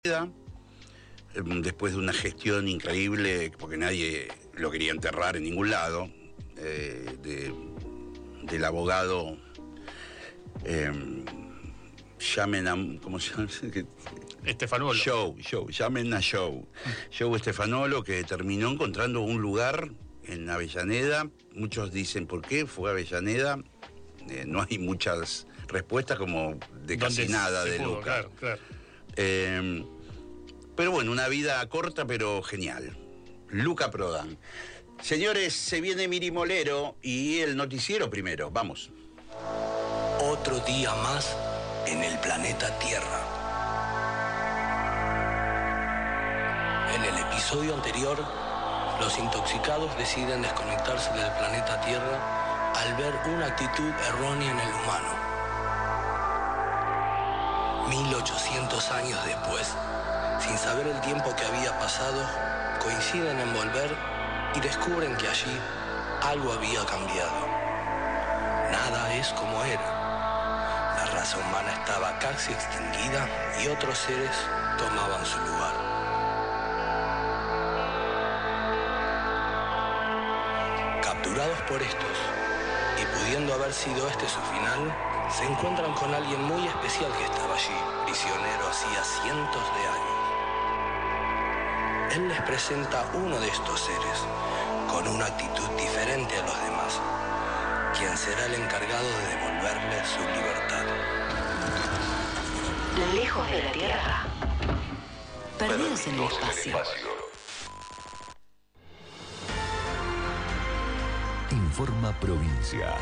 después de una gestión increíble, porque nadie lo quería enterrar en ningún lado, del abogado, llamen a, ¿cómo se llama? Stefanolo. Llamen a Joe Stefanolo, que terminó encontrando un lugar en Avellaneda. Muchos dicen, ¿por qué fue a Avellaneda? No hay muchas respuestas, como de casi nada de Luca. Claro. Pero bueno, una vida corta pero genial. Luca Prodan. Señores, se viene Miri Molero y el noticiero primero. Vamos. Otro día más en el planeta Tierra. En el episodio anterior, los intoxicados deciden desconectarse del planeta Tierra al ver una actitud errónea en el humano. 1800 años después, sin saber el tiempo que había pasado, coinciden en volver y descubren que allí algo había cambiado. Nada es como era. La raza humana estaba casi extinguida y otros seres tomaban su lugar. Capturados por estos, y pudiendo haber sido este su final, se encuentran con alguien muy especial que estaba allí, prisionero hacía cientos de años. Él les presenta uno de estos seres, con una actitud diferente a los demás, quien será el encargado de devolverle su libertad. Lejos de la Tierra, perdidos en el espacio. Informa Provincia.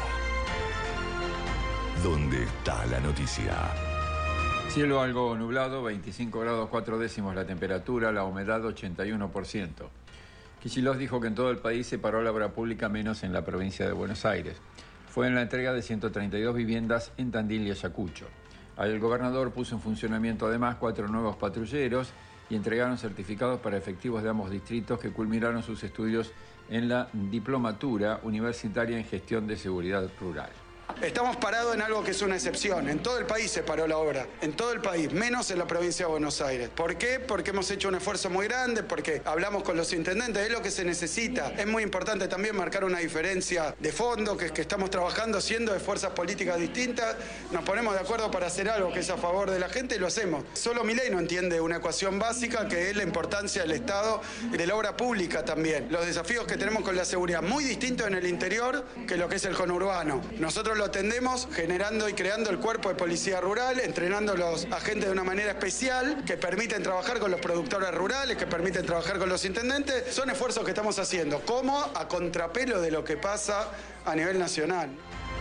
¿Dónde está la noticia? Cielo algo nublado, 25 grados 4 décimos la temperatura, la humedad 81%. Kicillof dijo que en todo el país se paró la obra pública menos en la provincia de Buenos Aires. Fue en la entrega de 132 viviendas en Tandil y Ayacucho. Ahí el gobernador puso en funcionamiento además 4 nuevos patrulleros y entregaron certificados para efectivos de ambos distritos que culminaron sus estudios en la diplomatura universitaria en gestión de seguridad rural. Estamos parados en algo que es una excepción. En todo el país se paró la obra, en todo el país, menos en la provincia de Buenos Aires. ¿Por qué? Porque hemos hecho un esfuerzo muy grande, porque hablamos con los intendentes, es lo que se necesita. Es muy importante también marcar una diferencia de fondo, que es que estamos trabajando siendo de fuerzas políticas distintas, nos ponemos de acuerdo para hacer algo que es a favor de la gente y lo hacemos. Solo Milei no entiende una ecuación básica, que es la importancia del Estado y de la obra pública también. Los desafíos que tenemos con la seguridad, muy distintos en el interior que lo que es el conurbano. Nosotros lo atendemos generando y creando el cuerpo de policía rural, entrenando a los agentes de una manera especial, que permiten trabajar con los productores rurales, que permiten trabajar con los intendentes. Son esfuerzos que estamos haciendo, como a contrapelo de lo que pasa a nivel nacional.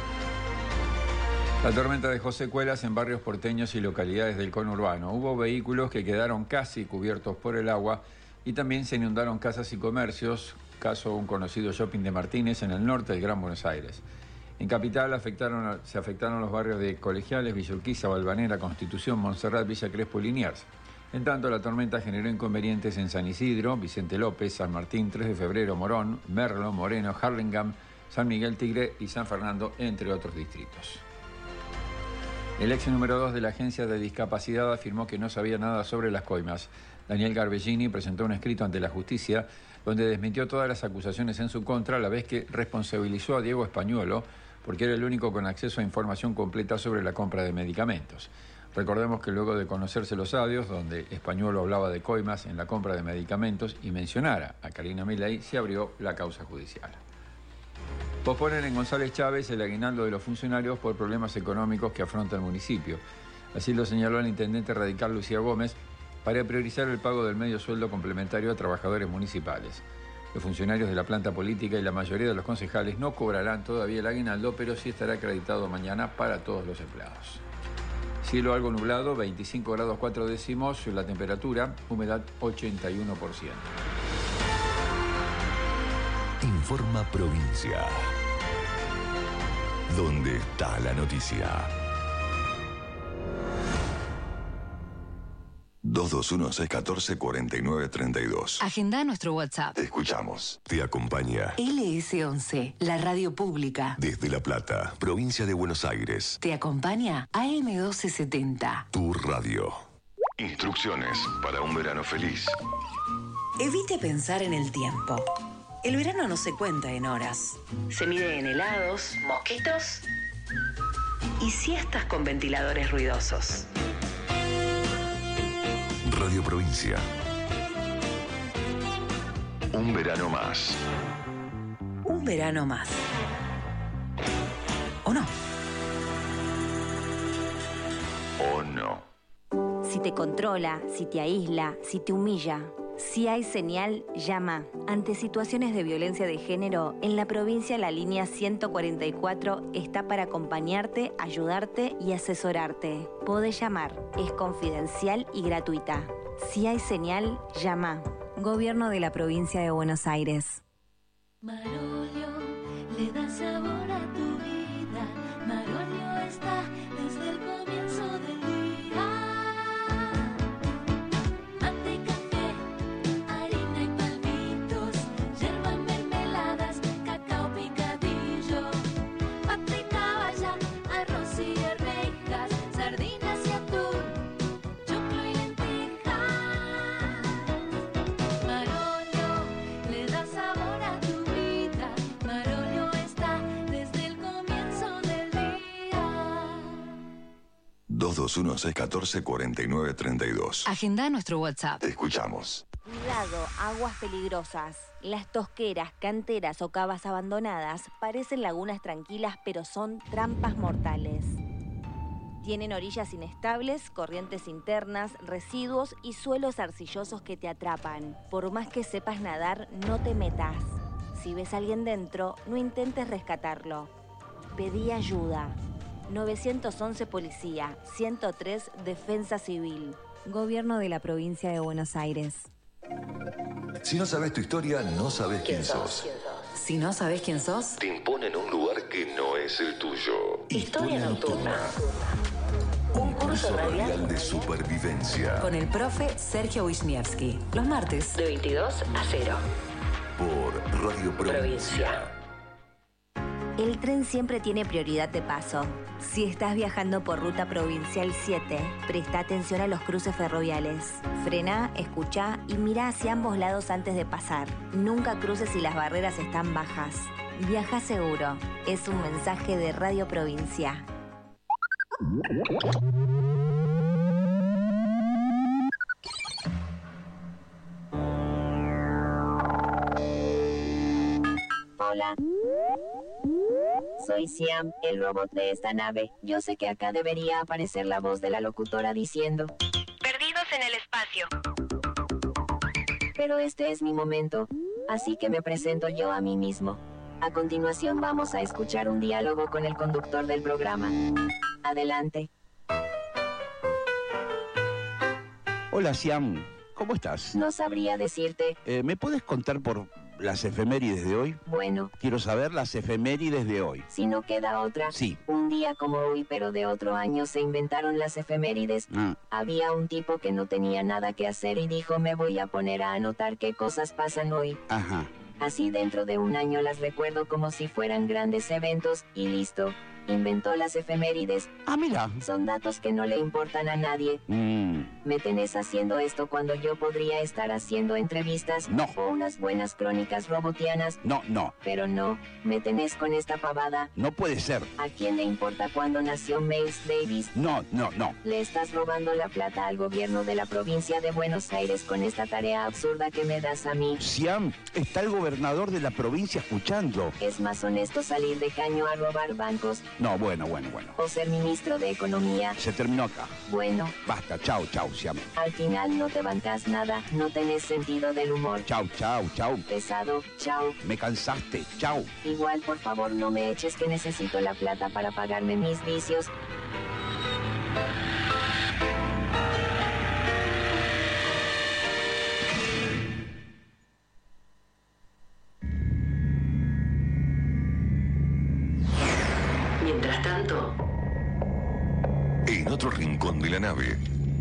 La tormenta dejó secuelas en barrios porteños y localidades del conurbano. Hubo vehículos que quedaron casi cubiertos por el agua y también se inundaron casas y comercios, caso un conocido shopping de Martínez en el norte del Gran Buenos Aires. En Capital se afectaron los barrios de Colegiales, Villa Urquiza, Valvanera, Constitución, Montserrat, Villa Crespo y Liniers. En tanto, la tormenta generó inconvenientes en San Isidro, Vicente López, San Martín, 3 de Febrero, Morón, Merlo, Moreno, Harlingam, San Miguel Tigre y San Fernando, entre otros distritos. El ex número 2 de la Agencia de Discapacidad afirmó que no sabía nada sobre las coimas. Daniel Garbellini presentó un escrito ante la justicia donde desmintió todas las acusaciones en su contra, a la vez que responsabilizó a Diego Españuelo porque era el único con acceso a información completa sobre la compra de medicamentos. Recordemos que luego de conocerse los audios, donde Españuelo hablaba de coimas en la compra de medicamentos y mencionara a Karina Milei, se abrió la causa judicial. Posponen en González Chávez el aguinaldo de los funcionarios por problemas económicos que afronta el municipio. Así lo señaló el intendente radical Lucía Gómez para priorizar el pago del medio sueldo complementario a trabajadores municipales. Los funcionarios de la planta política y la mayoría de los concejales no cobrarán todavía el aguinaldo, pero sí estará acreditado mañana para todos los empleados. Cielo algo nublado, 25 grados 4 décimos, la temperatura, humedad 81%. Informa Provincia. ¿Dónde está la noticia? 221-614-4932. Agenda nuestro WhatsApp. Te escuchamos. Te acompaña LS11, la radio pública. desde La Plata, provincia de Buenos Aires. Te acompaña AM1270. Tu radio. Instrucciones para un verano feliz. Evite pensar en el tiempo. El verano no se cuenta en horas. Se mide en helados, mosquitos y siestas con ventiladores ruidosos. Radio Provincia. Un verano más. Un verano más. ¿O no? ¿O no? Si te controla, si te aísla, si te humilla. Si hay señal, llama. Ante situaciones de violencia de género, en la provincia la línea 144 está para acompañarte, ayudarte y asesorarte. Podés llamar, es confidencial y gratuita. Si hay señal, llama. Gobierno de la Provincia de Buenos Aires. Marolio le da sabor a tu vida. Marolio está desde el comienzo del día. Mate, café, harina y palmitos, yerba en mermeladas, cacao picadillo, pata y caballa, arroz y arvejas, sardinas y atún, choclo y lentejas. Marolio le da sabor a tu vida. Marolio está desde el comienzo del día. 221-614-4932. Agenda nuestro WhatsApp. Te escuchamos. Cuidado, aguas peligrosas. Las tosqueras, canteras o cavas abandonadas parecen lagunas tranquilas, pero son trampas mortales. Tienen orillas inestables, corrientes internas, residuos y suelos arcillosos que te atrapan. Por más que sepas nadar, no te metas. Si ves a alguien dentro, no intentes rescatarlo. Pedí ayuda. 911 Policía, 103 Defensa Civil. Gobierno de la Provincia de Buenos Aires. Si no sabes tu historia, no sabes quién sos. Si no sabes quién sos, Te imponen un lugar que no es el tuyo. Historia Nocturna. Un curso radial de supervivencia. Con el profe Sergio Wisniewski. Los martes de 22 a 0. Por Radio Provincia. El tren siempre tiene prioridad de paso. Si estás viajando por ruta provincial 7, presta atención a los cruces ferroviales. Frená, escuchá y mirá hacia ambos lados antes de pasar. Nunca cruces si las barreras están bajas. Viaja seguro. Es un mensaje de Radio Provincia. Hola. Soy Siam, el robot de esta nave. Yo sé que acá debería aparecer la voz de la locutora diciendo: perdidos en el espacio. Pero este es mi momento, así que me presento yo a mí mismo. A continuación vamos a escuchar un diálogo con el conductor del programa. Adelante. Hola, Siam. ¿Cómo estás? No sabría decirte. ¿Me puedes contar por las efemérides de hoy? Bueno, Quiero saber las efemérides de hoy. si no queda otra. Sí. Un día como hoy, pero de otro año, se inventaron las efemérides. Había un tipo que no tenía nada que hacer y dijo: me voy a poner a anotar qué cosas pasan hoy. Ajá. Así dentro de un año las recuerdo como si fueran grandes eventos, y listo. Inventó las efemérides. Ah, mira. Son datos que no le importan a nadie. Me tenés haciendo esto cuando yo podría estar haciendo entrevistas. No. O unas buenas crónicas robotianas. No, no. Pero no, me tenés con esta pavada. No puede ser. ¿A quién le importa cuándo nació Miles Davis? No, no, no. Le estás robando la plata al gobierno de la provincia de Buenos Aires con esta tarea absurda que me das a mí. Siam, está el gobernador de la provincia escuchando. ¿Es más honesto salir de caño a robar bancos? No, bueno. ¿O ser ministro de Economía? Se terminó acá. Bueno, Basta, chau, Siam. al final no te bancas nada, no tenés sentido del humor. Chau. Pesado, chao. Me cansaste, chau. Igual, por favor, no me eches, que necesito la plata para pagarme mis vicios. Mientras tanto, En otro rincón de la nave.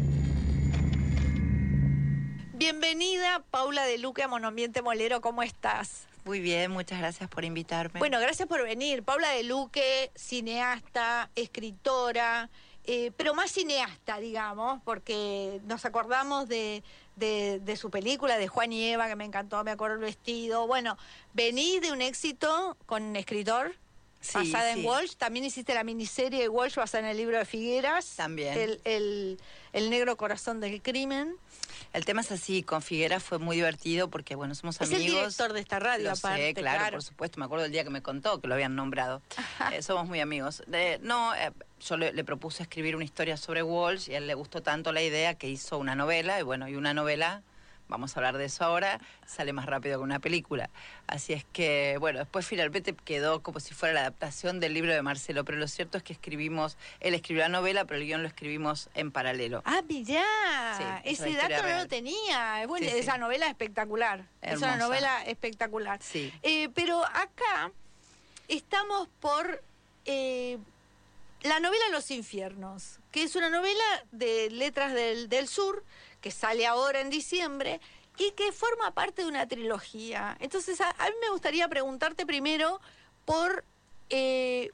Bienvenida, Paula de Luque, a Monoambiente Molero. ¿Cómo estás? Muy bien, muchas gracias por invitarme. Bueno, gracias por venir. Paula de Luque, cineasta, escritora, pero más cineasta, digamos, porque nos acordamos de su película, de Juan y Eva, que me encantó, me acuerdo el vestido. Bueno, venís de un éxito con escritor, basada en Walsh. También hiciste la miniserie de Walsh basada en el libro de Figueras. También. El negro corazón del crimen. El tema es así, con Figueras fue muy divertido porque, bueno, somos amigos. Es el director de esta radio, aparte. Sí, claro, por supuesto. Me acuerdo del día que me contó que lo habían nombrado. Somos muy amigos. Yo le propuse escribir una historia sobre Walsh y a él le gustó tanto la idea que hizo una novela. Y bueno, y una novela, vamos a hablar de eso ahora, sale más rápido que una película. Así es que, bueno, después finalmente quedó como si fuera la adaptación del libro de Marcelo, pero lo cierto es que él escribió la novela, pero el guión lo escribimos en paralelo. ¡Ah, mirá! Sí, ese dato no lo tenía. Bueno, Sí, esa novela espectacular. Hermosa. Es una novela espectacular. Sí. Pero acá estamos por la novela Los Infiernos, que es una novela de Letras del Sur, que sale ahora en diciembre y que forma parte de una trilogía. Entonces, a mí me gustaría preguntarte primero por el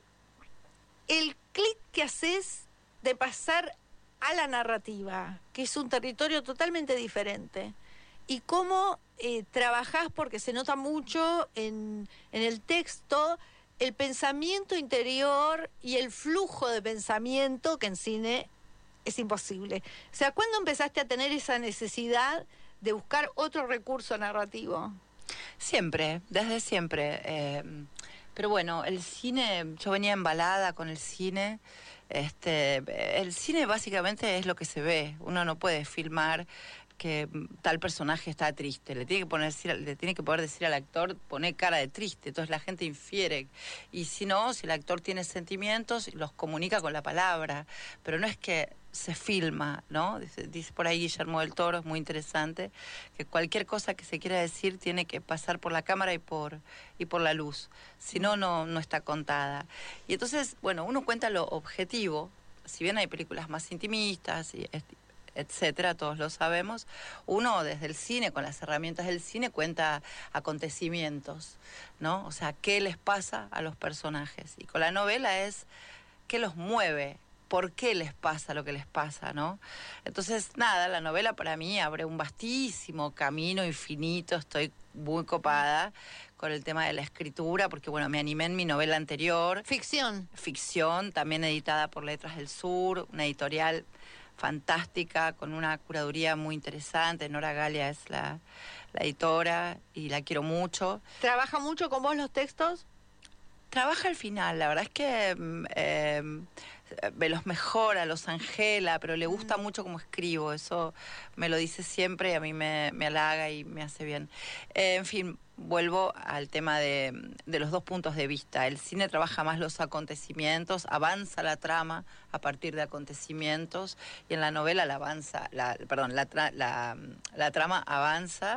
clic que haces de pasar a la narrativa, que es un territorio totalmente diferente, y cómo trabajás, porque se nota mucho en el texto, el pensamiento interior y el flujo de pensamiento que en cine es imposible. O sea, ¿cuándo empezaste a tener esa necesidad de buscar otro recurso narrativo? Siempre, desde siempre. Pero bueno, el cine, yo venía embalada con el cine. El cine básicamente es lo que se ve. Uno no puede filmar que tal personaje está triste. Le tiene que poder decir al actor, poné cara de triste. Entonces la gente infiere. Y si no, si el actor tiene sentimientos, los comunica con la palabra. Pero no es que se filma, ¿no? Dice por ahí Guillermo del Toro, es muy interesante, que cualquier cosa que se quiera decir tiene que pasar por la cámara y por la luz. Si no, no está contada. Y entonces, bueno, uno cuenta lo objetivo. Si bien hay películas más intimistas y etcétera, todos lo sabemos, uno desde el cine, con las herramientas del cine, cuenta acontecimientos, ¿no? O sea, qué les pasa a los personajes. Y con la novela es qué los mueve, por qué les pasa lo que les pasa, ¿no? Entonces, nada, la novela para mí abre un vastísimo camino infinito, estoy muy copada con el tema de la escritura, porque bueno, me animé en mi novela anterior. Ficción. Ficción, también editada por Letras del Sur, una editorial fantástica, con una curaduría muy interesante. Nora Galia es la editora y la quiero mucho. ¿Trabaja mucho con vos los textos? Trabaja al final, la verdad es que me los mejora, los angela, pero le gusta mucho cómo escribo, eso me lo dice siempre y a mí me halaga y me hace bien. En fin, vuelvo al tema de los dos puntos de vista. El cine trabaja más los acontecimientos, avanza la trama a partir de acontecimientos, y en la novela la trama avanza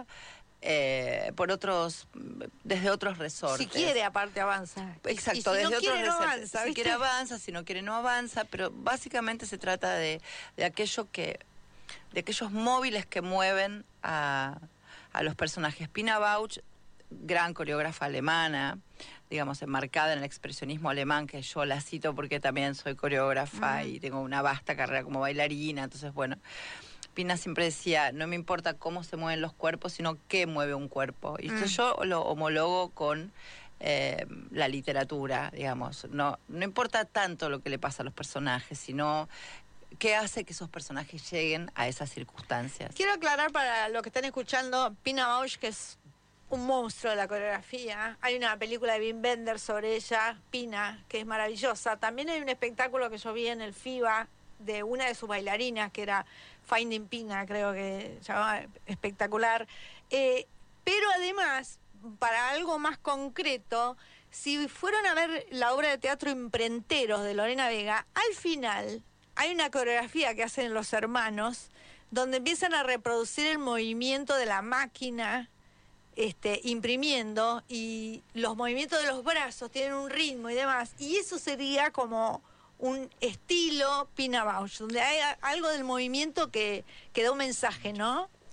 desde otros resortes. Si quiere, aparte avanza. Exacto, y si desde no otros quiere, no resortes. avanza, Si ¿viste? quiere avanza, si no quiere no avanza, pero básicamente se trata de aquellos móviles que mueven a los personajes. Pina Bausch, gran coreógrafa alemana, digamos, enmarcada en el expresionismo alemán, que yo la cito porque también soy coreógrafa y tengo una vasta carrera como bailarina, entonces bueno, Pina siempre decía, no me importa cómo se mueven los cuerpos, sino qué mueve un cuerpo. Y esto yo lo homologo con la literatura, digamos. No importa tanto lo que le pasa a los personajes, sino qué hace que esos personajes lleguen a esas circunstancias. Quiero aclarar para los que están escuchando, Pina Bausch, que es un monstruo de la coreografía. Hay una película de Wim Wenders sobre ella, Pina, que es maravillosa. También hay un espectáculo que yo vi en el FIBA de una de sus bailarinas, que era Finding Pina, creo que se llamaba, espectacular. Pero además, para algo más concreto, si fueron a ver la obra de teatro Imprenteros de Lorena Vega, al final hay una coreografía que hacen los hermanos, donde empiezan a reproducir el movimiento de la máquina, imprimiendo, y los movimientos de los brazos tienen un ritmo y demás, y eso sería como un estilo Pina Bausch, donde hay algo del movimiento que da un mensaje, ¿no?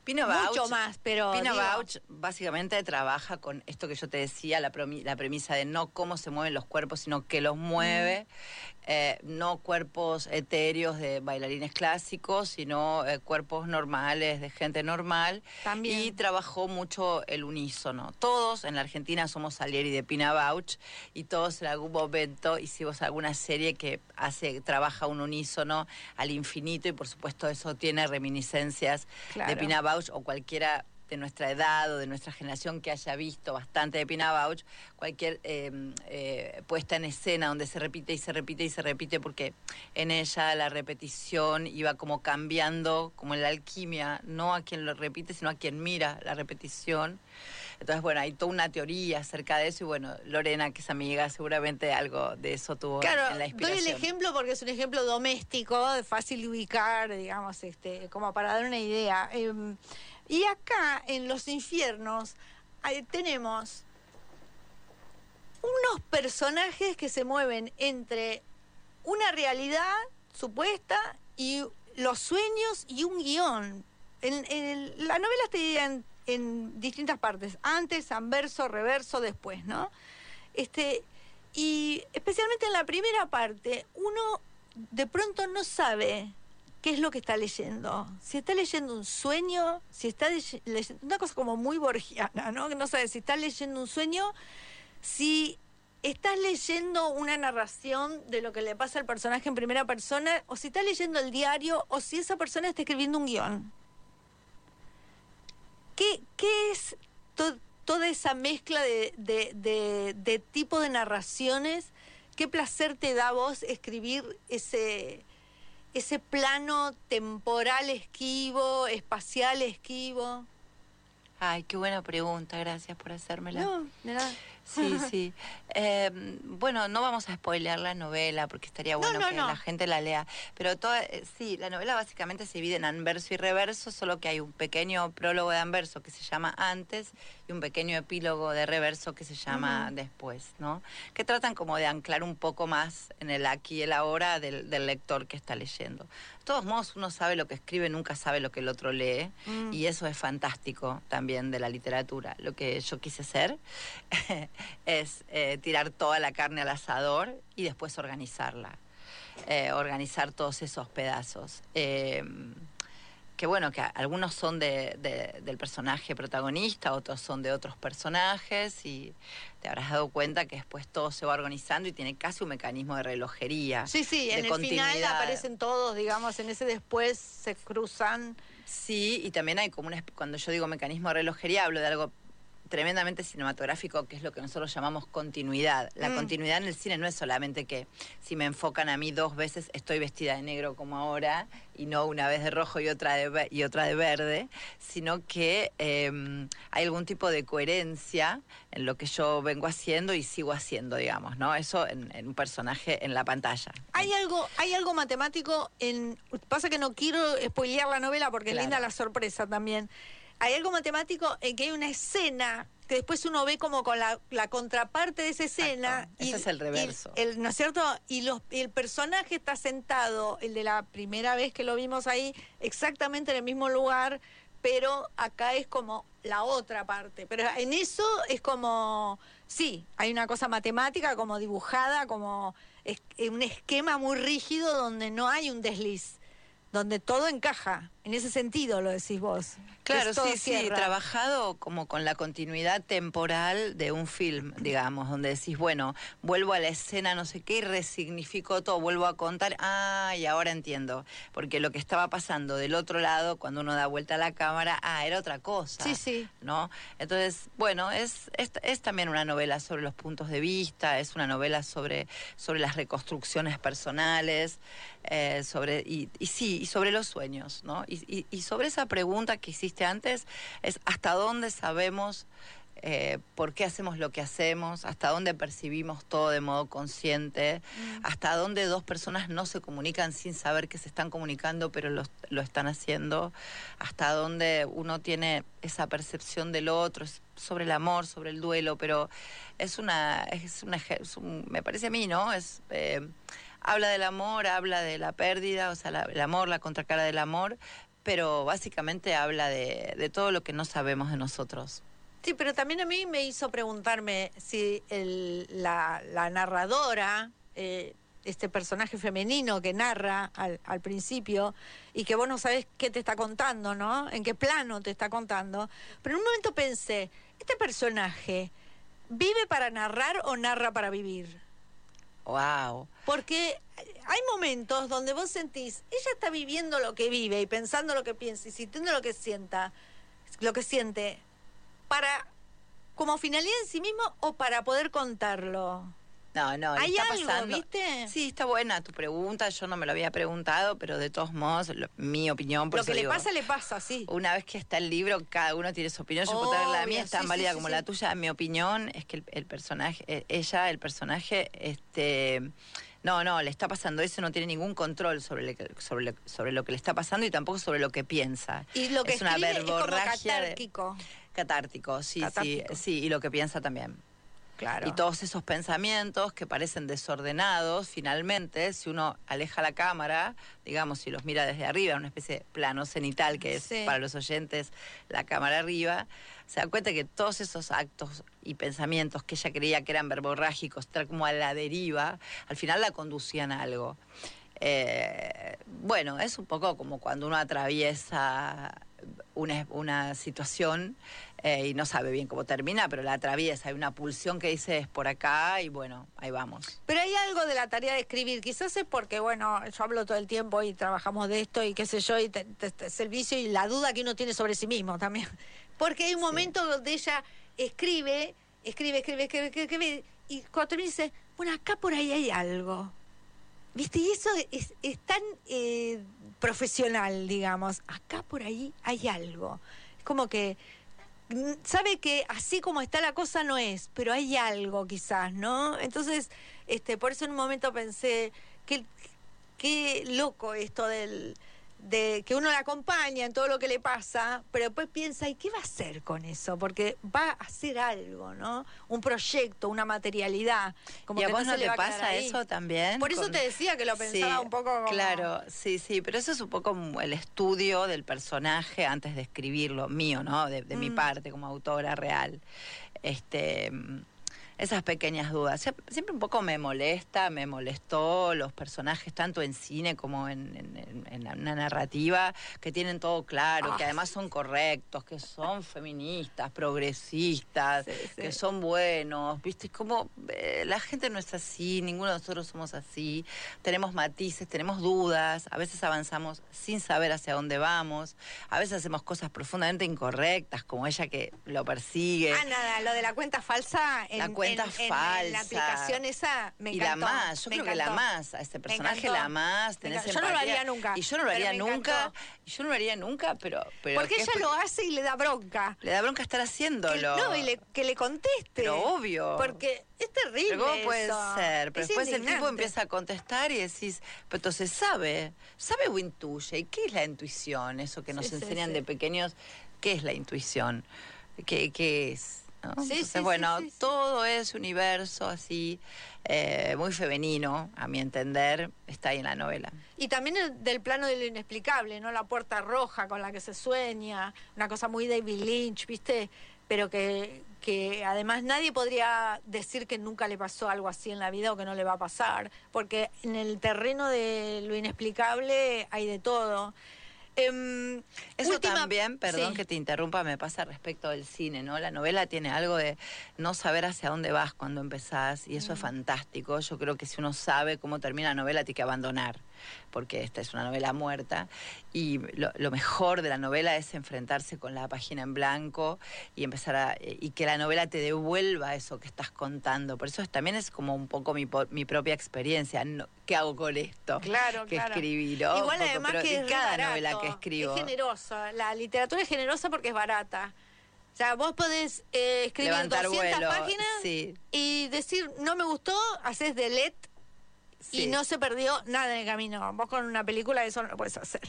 Pino Bausch, mucho más, pero Pino digo, Bausch básicamente trabaja con esto que yo te decía, la premisa de no cómo se mueven los cuerpos, sino que los mueve. No cuerpos etéreos de bailarines clásicos, sino cuerpos normales, de gente normal. También. Y trabajó mucho el unísono. Todos en la Argentina somos Salieri de Pino Bausch y todos en algún momento hicimos alguna serie que trabaja un unísono al infinito y por supuesto eso tiene reminiscencias de Pino Bausch o cualquiera de nuestra edad o de nuestra generación que haya visto bastante de Pino Bausch, cualquier puesta en escena donde se repite y se repite y se repite, porque en ella la repetición iba como cambiando, como en la alquimia, no a quien lo repite, sino a quien mira la repetición. Entonces, bueno, hay toda una teoría acerca de eso y bueno, Lorena, que es amiga, seguramente algo de eso tuvo en la inspiración. Doy el ejemplo porque es un ejemplo doméstico, fácil de ubicar, digamos, como para dar una idea. Y acá, en Los Infiernos, tenemos unos personajes que se mueven entre una realidad supuesta y los sueños y un guión. La novela está dividida en distintas partes, antes, anverso, reverso, después, ¿no? Y especialmente en la primera parte, uno de pronto no sabe qué es lo que está leyendo. Si está leyendo un sueño, si está leyendo una cosa como muy borgiana, ¿no? Que no sabes si está leyendo un sueño, si estás leyendo una narración de lo que le pasa al personaje en primera persona, o si está leyendo el diario, o si esa persona está escribiendo un guión. ¿Qué es toda esa mezcla de tipo de narraciones? ¿Qué placer te da a vos escribir ese plano temporal esquivo, espacial esquivo? Ay, qué buena pregunta, gracias por hacérmela. No, de nada. Sí, sí. Bueno, no vamos a spoilear la novela porque estaría bueno que la gente la lea. Pero sí, la novela básicamente se divide en anverso y reverso, solo que hay un pequeño prólogo de anverso que se llama Antes y un pequeño epílogo de reverso que se llama Después, ¿no? Que tratan como de anclar un poco más en el aquí y el ahora del lector que está leyendo. De todos modos, uno sabe lo que escribe, nunca sabe lo que el otro lee, y eso es fantástico también de la literatura. Lo que yo quise hacer es tirar toda la carne al asador y después organizarla, organizar todos esos pedazos. Que bueno, que algunos son del personaje protagonista, otros son de otros personajes y te habrás dado cuenta que después todo se va organizando y tiene casi un mecanismo de relojería. Sí, en el final aparecen todos, digamos, en ese después se cruzan. Sí, y también hay como cuando yo digo mecanismo de relojería, hablo de algo tremendamente cinematográfico, que es lo que nosotros llamamos continuidad. La continuidad en el cine no es solamente que si me enfocan a mí 2 veces estoy vestida de negro como ahora y no una vez de rojo y otra de verde, sino que hay algún tipo de coherencia en lo que yo vengo haciendo y sigo haciendo, digamos, ¿no? Eso en un personaje en la pantalla. Hay algo matemático pasa que no quiero spoilear la novela porque es linda la sorpresa también. Hay algo matemático en que hay una escena que después uno ve como con la contraparte de esa escena. Ese es el reverso. ¿No es cierto? Y el personaje está sentado, el de la primera vez que lo vimos ahí, exactamente en el mismo lugar, pero acá es como la otra parte. Pero en eso es como, sí, hay una cosa matemática como dibujada, como un esquema muy rígido donde no hay un desliz, donde todo encaja. En ese sentido lo decís vos. Claro, sí, trabajado como con la continuidad temporal de un film, digamos, donde decís, bueno, vuelvo a la escena, no sé qué, y resignifico todo, vuelvo a contar, y ahora entiendo, porque lo que estaba pasando del otro lado, cuando uno da vuelta a la cámara, era otra cosa. Sí. ¿No? Entonces, bueno, es también una novela sobre los puntos de vista, es una novela sobre las reconstrucciones personales, y sobre los sueños, ¿no? Y sobre esa pregunta que hiciste antes, es hasta dónde sabemos por qué hacemos lo que hacemos, hasta dónde percibimos todo de modo consciente, hasta dónde 2 personas no se comunican sin saber que se están comunicando, pero lo están haciendo, hasta dónde uno tiene esa percepción del otro, sobre el amor, sobre el duelo, pero me parece a mí, ¿no? Habla del amor, habla de la pérdida, o sea, el amor, la contracara del amor, pero básicamente habla de todo lo que no sabemos de nosotros. Sí, pero también a mí me hizo preguntarme si la narradora, este personaje femenino que narra al principio y que vos no sabés qué te está contando, ¿no? En qué plano te está contando. Pero en un momento pensé, ¿este personaje vive para narrar o narra para vivir? Wow. Porque hay momentos donde vos sentís, ella está viviendo lo que vive y pensando lo que piensa y sintiendo lo que siente, para como finalidad en sí mismo o para poder contarlo. No, ¿Hay está algo, pasando. viste? Sí, está buena tu pregunta, yo no me lo había preguntado, pero de todos modos, mi opinión... Lo que le pasa, sí. Una vez que está el libro, cada uno tiene su opinión, yo puedo tener la mía, es tan válida como la tuya. Mi opinión es que el personaje, el personaje, no, le está pasando eso, no tiene ningún control sobre lo que le está pasando y tampoco sobre lo que piensa. Y lo que es una escribe es como verborragia catártico. Catártico, sí, y lo que piensa también. Claro. Y todos esos pensamientos que parecen desordenados, finalmente, si uno aleja la cámara, digamos, si los mira desde arriba, una especie de plano cenital que es para los oyentes la cámara arriba, se da cuenta que todos esos actos y pensamientos que ella creía que eran verborrágicos, tal como a la deriva, al final la conducían a algo. Bueno, es un poco como cuando uno atraviesa una situación y no sabe bien cómo termina, pero la atraviesa, hay una pulsión que dice es por acá y bueno, ahí vamos. Pero hay algo de la tarea de escribir, quizás es porque, bueno, yo hablo todo el tiempo y trabajamos de esto y qué sé yo, y es el vicio y la duda que uno tiene sobre sí mismo también. Porque hay un momento donde ella escribe, y cuando termina dice, bueno, acá por ahí hay algo. ¿Viste? Y eso es tan profesional, digamos. Acá por ahí hay algo. Es como que sabe que así como está la cosa no es, pero hay algo quizás, ¿no? Entonces, por eso en un momento pensé, qué loco esto de que uno la acompaña en todo lo que le pasa, pero después piensa, ¿y qué va a hacer con eso? Porque va a hacer algo, ¿no? Un proyecto, una materialidad. Como ¿Y a que vos no no se le te va a quedar pasa ahí. eso también? Por eso te decía que lo pensaba un poco como... Claro, sí, pero eso es un poco el estudio del personaje antes de escribirlo, mío, ¿no? De mi parte, como autora real. Esas pequeñas dudas. Siempre un poco me molestó los personajes, tanto en cine como en una narrativa, que tienen todo claro, que además son correctos, que son feministas, progresistas, que son buenos, ¿viste? Como la gente no es así, ninguno de nosotros somos así, tenemos matices, tenemos dudas, a veces avanzamos sin saber hacia dónde vamos, a veces hacemos cosas profundamente incorrectas, como ella que lo persigue. Nada, lo de la cuenta falsa... falsa. En la aplicación esa me encantó. Y la más, yo creo que la más, a este personaje la más, tenés yo no lo haría nunca. Y yo no lo haría nunca, pero porque ella lo hace y le da bronca. Le da bronca estar haciéndolo. Que le conteste. Pero obvio. Porque es terrible. Pero ¿cómo puede ser? Pero después indignante. el tipo empieza a contestar y decís, pero entonces sabe o intuye. ¿Y qué es la intuición? Eso que nos enseñan de pequeños, ¿qué es la intuición? ¿Qué es? ¿No? Entonces, todo ese universo así, muy femenino, a mi entender, está ahí en la novela. Y también del plano de lo inexplicable, ¿no? La puerta roja con la que se sueña, una cosa muy David Lynch, ¿viste? Pero que además nadie podría decir que nunca le pasó algo así en la vida o que no le va a pasar, porque en el terreno de lo inexplicable hay de todo. Eso también, perdón que te interrumpa, me pasa respecto del cine, ¿no? La novela tiene algo de no saber hacia dónde vas cuando empezás y eso es fantástico. Yo creo que si uno sabe cómo termina la novela, tiene que abandonar, porque esta es una novela muerta y lo mejor de la novela es enfrentarse con la página en blanco y empezar y que la novela te devuelva eso que estás contando. Por eso también es como un poco mi propia experiencia. ¿Qué hago con esto? Claro. Escribí, ¿no? Igual además que es cada barato, novela que escribo. Es generosa. La literatura es generosa porque es barata. O sea, vos podés escribir Levantar 200 vuelo, páginas y decir, no me gustó, haces delete y no se perdió nada en el camino. Vos con una película eso no lo puedes hacer.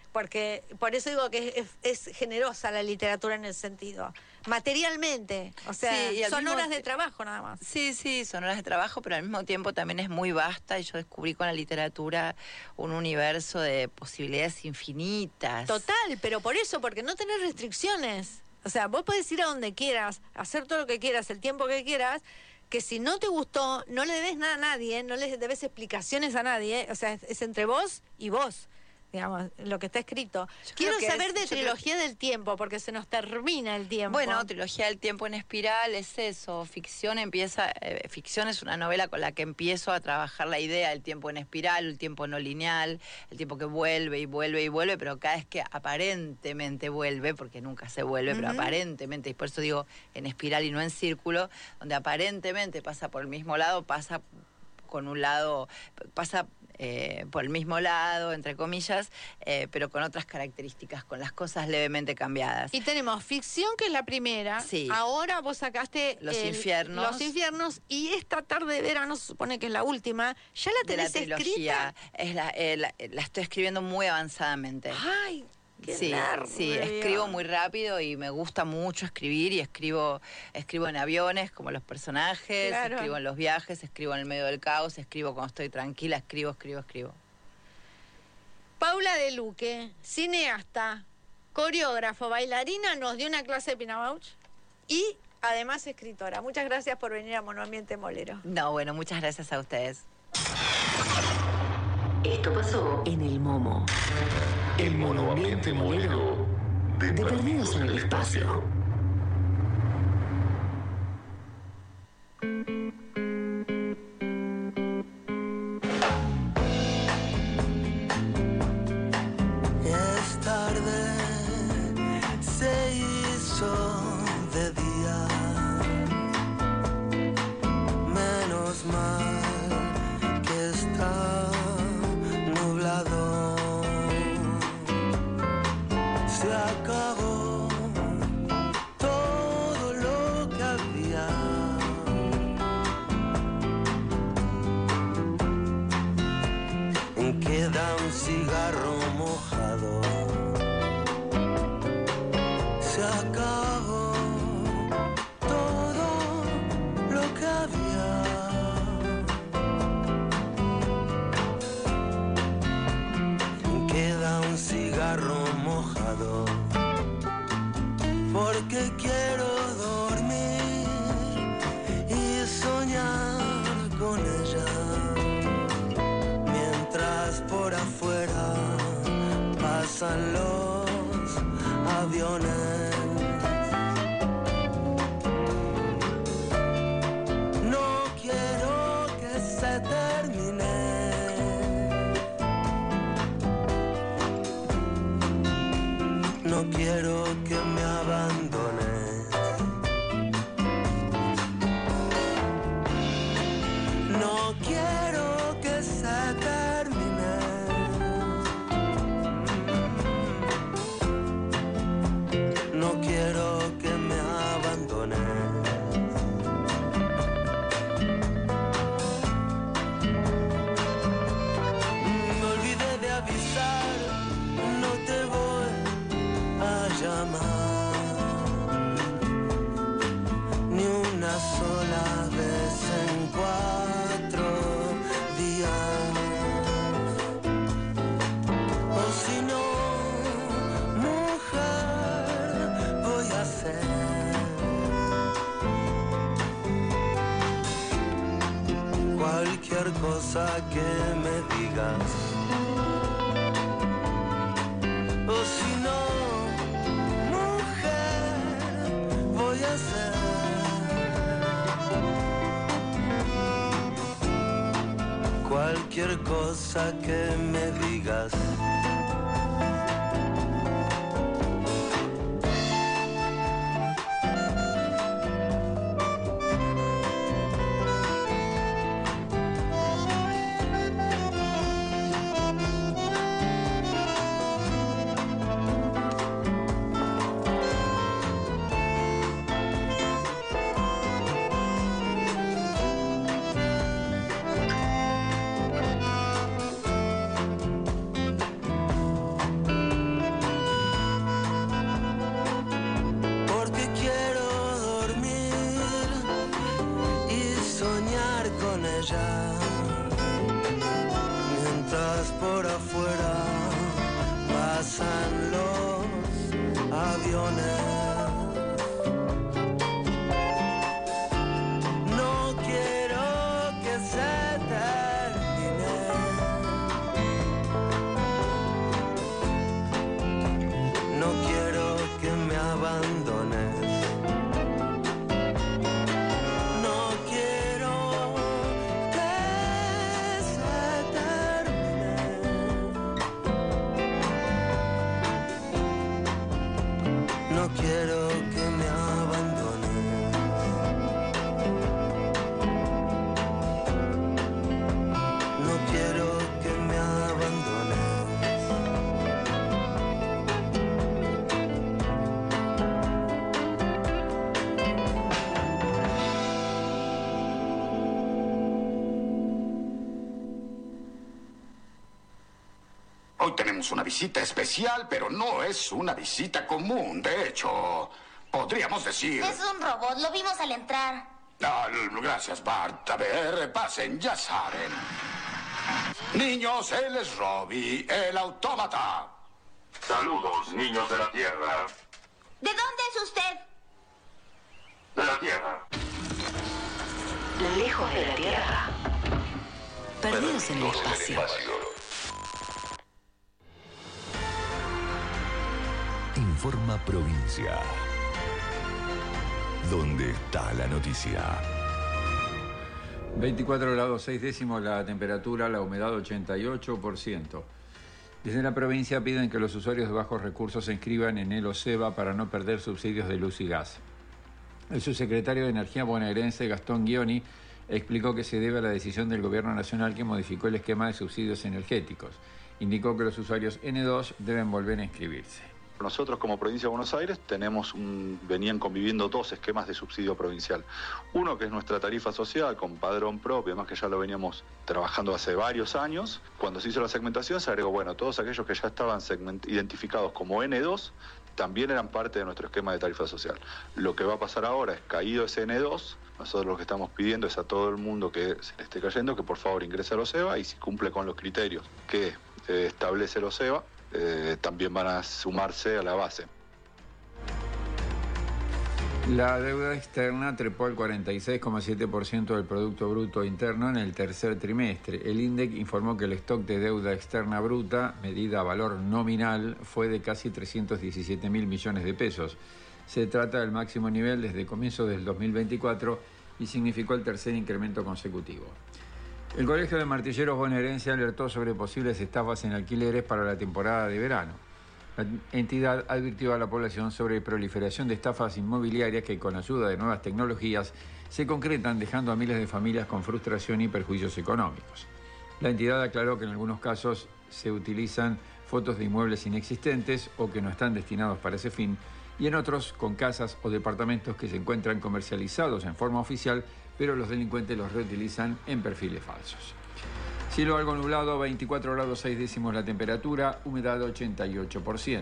porque por eso digo que es generosa la literatura en el sentido. Materialmente, o sea, Sí, y al son mismo horas de trabajo nada más. Sí, son horas de trabajo, pero al mismo tiempo también es muy vasta y yo descubrí con la literatura un universo de posibilidades infinitas. Total, pero por eso, porque no tenés restricciones. O sea, vos podés ir a donde quieras, hacer todo lo que quieras, el tiempo que quieras, que si no te gustó, no le debes nada a nadie, no le debes explicaciones a nadie, o sea, es entre vos y vos. Digamos, lo que está escrito. Quiero saber de Trilogía del Tiempo, porque se nos termina el tiempo. Bueno, Trilogía del Tiempo en espiral es eso. Ficción es una novela con la que empiezo a trabajar la idea del tiempo en espiral, el tiempo no lineal, el tiempo que vuelve y vuelve y vuelve, pero cada vez que aparentemente vuelve, porque nunca se vuelve, pero aparentemente, y por eso digo en espiral y no en círculo, donde aparentemente pasa por el mismo lado, pasa con un lado, pasa por el mismo lado, entre comillas, pero con otras características, con las cosas levemente cambiadas. Y tenemos ficción, que es la primera. Sí. Ahora vos sacaste Los infiernos. Los infiernos, y esta tarde de verano se supone que es la última. ¿Ya la tenés de la trilogía. escrita? La estoy escribiendo muy avanzadamente. ¡Ay! Sí, escribo muy rápido y me gusta mucho escribir, y escribo en aviones como los personajes, escribo en los viajes, escribo en el medio del caos, escribo cuando estoy tranquila, escribo. Paula De Luque, cineasta, coreógrafo, bailarina, nos dio una clase de Pinabauch y además escritora. Muchas gracias por venir a Monoambiente Molero. No, bueno, muchas gracias a ustedes. Esto pasó en el Momo. El monoambiente molero de Perdidos en el Espacio. Es tarde, se hizo de día. Menos mal que está nublado. Se acabó todo lo que había. Queda un cigarro mojado. Se acabó todo lo que había. Queda un cigarro mojado. Porque quiero dormir y soñar con ella. Mientras por afuera pasan los aviones. No quiero que se termine. No quiero que me abandones. No quiero que se termine. No quiero que me abandones. Me olvidé de avisar, no te voy a llamar ni una sola vez en 4 días. O si no, mujer, voy a hacer cualquier cosa que me digas. O si no, mujer, voy a hacer cualquier cosa que me digas. ya, mientras por afuera pasan los aviones. No quiero que se termine. No quiero que me abandones. No quiero que se termine. No quiero que me abandones. No quiero que me abandones. Hoy tenemos una visita especial, pero no es una visita común. De hecho, podríamos decir... Es un robot, lo vimos al entrar. Ah, gracias, Bart. A ver, pasen, ya saben. Niños, él es Robbie, el autómata. Saludos, niños de la Tierra. ¿De dónde es usted? De la Tierra. Lejos de la Tierra. Perdidos en el espacio. Informa Provincia. ¿Dónde está la noticia? 24 grados 6 décimos la temperatura, la humedad 88%. Desde la provincia piden que los usuarios de bajos recursos se inscriban en el OSEBA para no perder subsidios de luz y gas. El subsecretario de Energía bonaerense, Gastón Ghioni, explicó que se debe a la decisión del Gobierno Nacional que modificó el esquema de subsidios energéticos. Indicó que los usuarios N2 deben volver a inscribirse. Nosotros como provincia de Buenos Aires venían conviviendo dos esquemas de subsidio provincial. Uno que es nuestra tarifa social con padrón propio, además que ya lo veníamos trabajando hace varios años. Cuando se hizo la segmentación se agregó, todos aquellos que ya estaban identificados como N2 también eran parte de nuestro esquema de tarifa social. Lo que va a pasar ahora es, caído ese N2, nosotros lo que estamos pidiendo es a todo el mundo que se le esté cayendo que por favor ingrese al OSEBA y si cumple con los criterios que establece el OSEBA, también van a sumarse a la base. La deuda externa trepó al 46,7% del Producto Bruto Interno en el tercer trimestre. El INDEC informó que el stock de deuda externa bruta, medida a valor nominal, fue de casi 317.000 millones de pesos. Se trata del máximo nivel desde comienzos del 2024 y significó el tercer incremento consecutivo. El Colegio de Martilleros Bonaerense alertó sobre posibles estafas en alquileres para la temporada de verano. La entidad advirtió a la población sobre proliferación de estafas inmobiliarias que, con ayuda de nuevas tecnologías, se concretan dejando a miles de familias con frustración y perjuicios económicos. La entidad aclaró que en algunos casos se utilizan fotos de inmuebles inexistentes o que no están destinados para ese fin, y en otros con casas o departamentos que se encuentran comercializados en forma oficial, pero los delincuentes los reutilizan en perfiles falsos. Cielo algo nublado, 24 grados 6 décimos la temperatura, humedad 88%.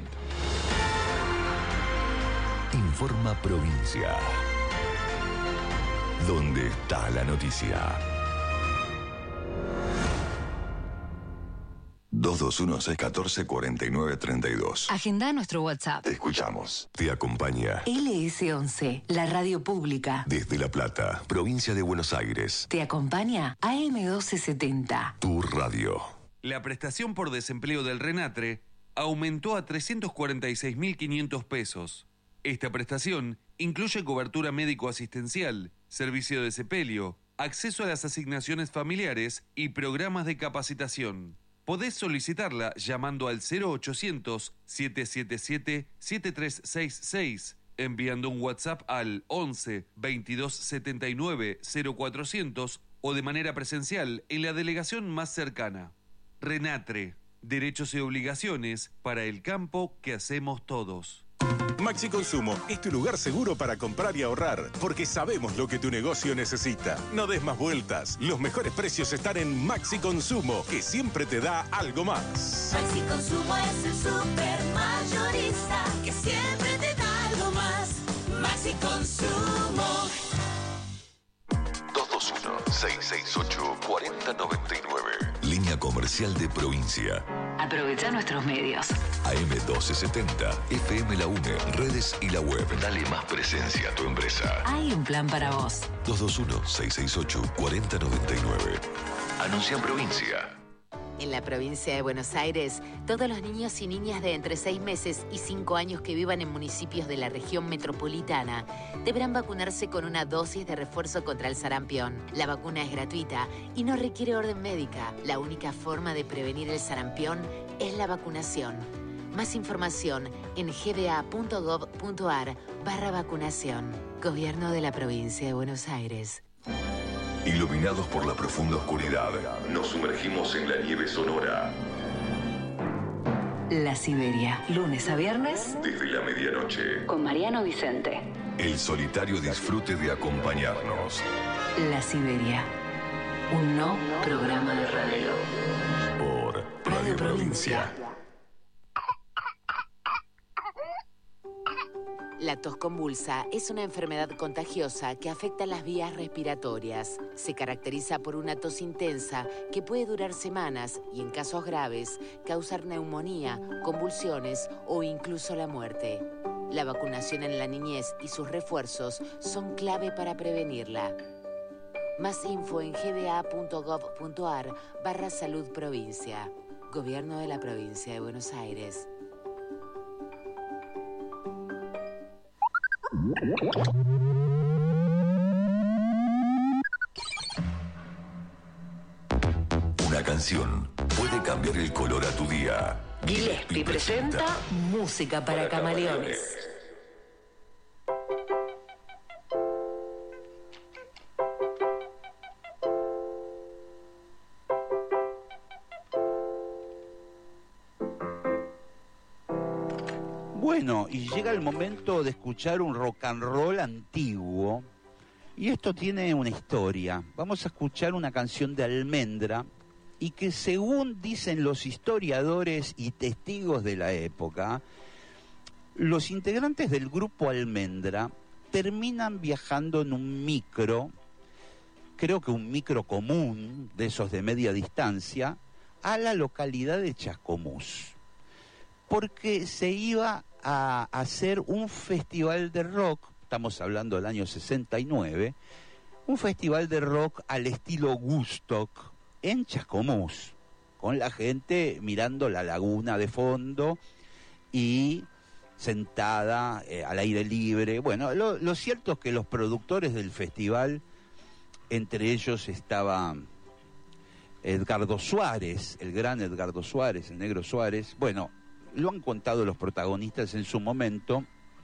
Informa Provincia. ¿Dónde está la noticia? 221-614-4932. Agenda nuestro WhatsApp. Te escuchamos. Te acompaña LS11, la radio pública. desde La Plata, provincia de Buenos Aires. Te acompaña AM1270. Tu radio. La prestación por desempleo del RENATRE aumentó a 346.500 pesos. Esta prestación incluye cobertura médico-asistencial, servicio de sepelio, acceso a las asignaciones familiares y programas de capacitación. Podés solicitarla llamando al 0800-777-7366, enviando un WhatsApp al 11 22 79 0400 o de manera presencial en la delegación más cercana. RENATRE, derechos y obligaciones para el campo que hacemos todos. Maxi Consumo es tu lugar seguro para comprar y ahorrar, porque sabemos lo que tu negocio necesita. No des más vueltas. Los mejores precios están en Maxi Consumo, que siempre te da algo más. Maxi Consumo es el super mayorista que siempre te da algo más. Maxi Consumo. 221-668-442. comercial de provincia. Aprovecha nuestros medios. AM1270, FM La UNE, redes y la web. Dale más presencia a tu empresa. Hay un plan para vos. 221-668-4099. Anuncia en provincia. En la provincia de Buenos Aires, todos los niños y niñas de entre 6 meses y 5 años que vivan en municipios de la región metropolitana deberán vacunarse con una dosis de refuerzo contra el sarampión. La vacuna es gratuita y no requiere orden médica. La única forma de prevenir el sarampión es la vacunación. Más información en gba.gov.ar/vacunación. Gobierno de la provincia de Buenos Aires. Iluminados por la profunda oscuridad, nos sumergimos en la nieve sonora. La Siberia, lunes a viernes. Desde la medianoche. Con Mariano Vicente. El solitario disfrute de acompañarnos. La Siberia, un no programa de radio. Por Radio Provincia. La tos convulsa es una enfermedad contagiosa que afecta las vías respiratorias. Se caracteriza por una tos intensa que puede durar semanas y, en casos graves, causar neumonía, convulsiones o incluso la muerte. La vacunación en la niñez y sus refuerzos son clave para prevenirla. Más info en gba.gov.ar/salud provincia. Gobierno de la provincia de Buenos Aires. Una canción puede cambiar el color a tu día. Gillespie presenta Música para Camaleones. Bueno, y llega el momento de escuchar un rock and roll antiguo. Y esto tiene una historia. Vamos a escuchar una canción de Almendra y que, según dicen los historiadores y testigos de la época, los integrantes del grupo Almendra terminan viajando en un micro, creo que un micro común, de esos de media distancia, a la localidad de Chascomús, porque se iba a hacer un festival de rock, estamos hablando del año 69, un festival de rock al estilo Woodstock en Chascomús, con la gente mirando la laguna de fondo y sentada al aire libre. Bueno, lo cierto es que los productores del festival, entre ellos estaba Edgardo Suárez, el gran Edgardo Suárez, el Negro Suárez. Bueno, lo han contado los protagonistas en su momento,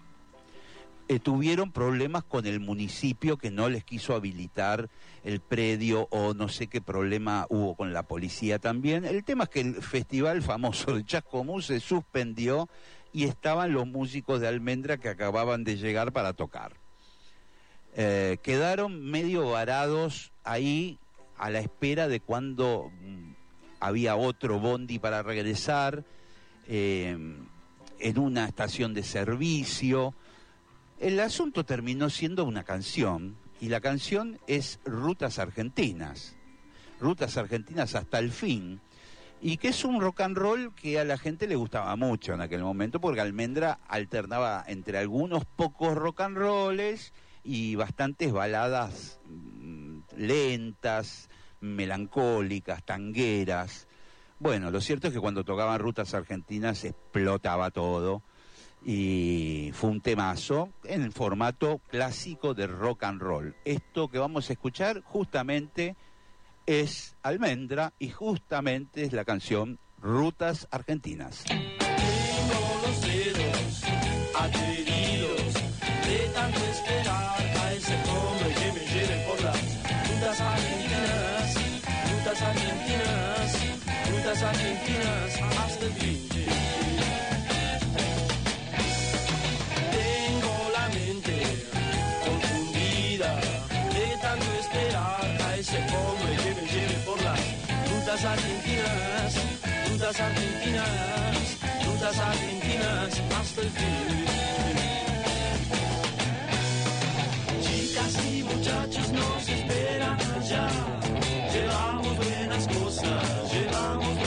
tuvieron problemas con el municipio que no les quiso habilitar el predio, o no sé qué problema hubo con la policía también. El tema es que el festival famoso de Chascomús se suspendió y estaban los músicos de Almendra que acababan de llegar para tocar. Quedaron medio varados ahí a la espera de cuando había otro bondi para regresar, en una estación de servicio. El asunto terminó siendo una canción, y la canción es Rutas Argentinas hasta el fin, y que es un rock and roll que a la gente le gustaba mucho en aquel momento, porque Almendra alternaba entre algunos pocos rock and rolls y bastantes baladas lentas, melancólicas, tangueras. Bueno, lo cierto es que cuando tocaban Rutas Argentinas explotaba todo y fue un temazo en el formato clásico de rock and roll. Esto que vamos a escuchar justamente es Almendra y justamente es la canción Rutas Argentinas. Tengo los dedos adheridos de tanto esperar a ese hombre que me lleve por las rutas argentinas, rutas argentinas, rutas argentinas hasta el fin. Tengo la mente confundida de tanto esperar a ese hombre que me lleve por las rutas argentinas, rutas argentinas, rutas argentinas hasta el fin. Chicas y muchachos nos esperan allá, llevamos buenas cosas, llevamos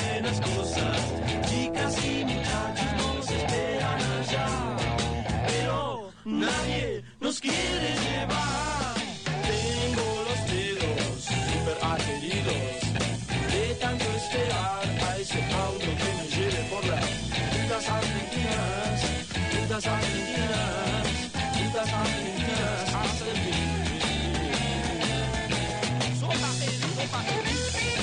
nos quiere llevar. Tengo los dedos súper adheridos de tanto esperar a ese auto que me lleve por las rutas argentinas, rutas argentinas, rutas argentinas hasta el fin. Sopa feliz.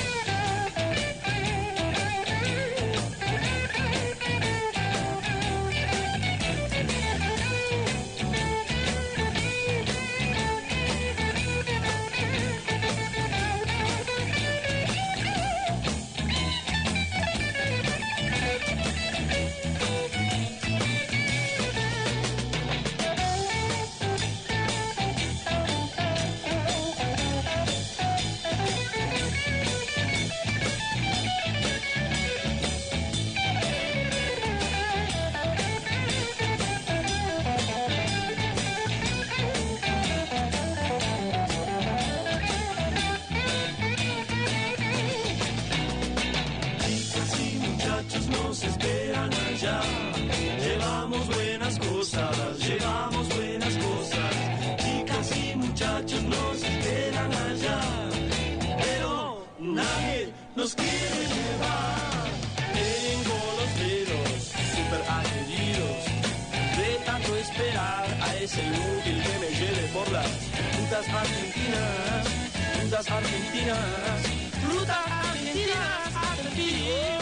Nos esperan allá, llevamos buenas cosas, llevamos buenas cosas. Chicas y muchachos nos esperan allá, pero nadie nos quiere llevar. Tengo los dedos súper adheridos de tanto esperar a ese inútil que me lleve por las rutas argentinas, rutas argentinas, rutas argentinas, argentinas.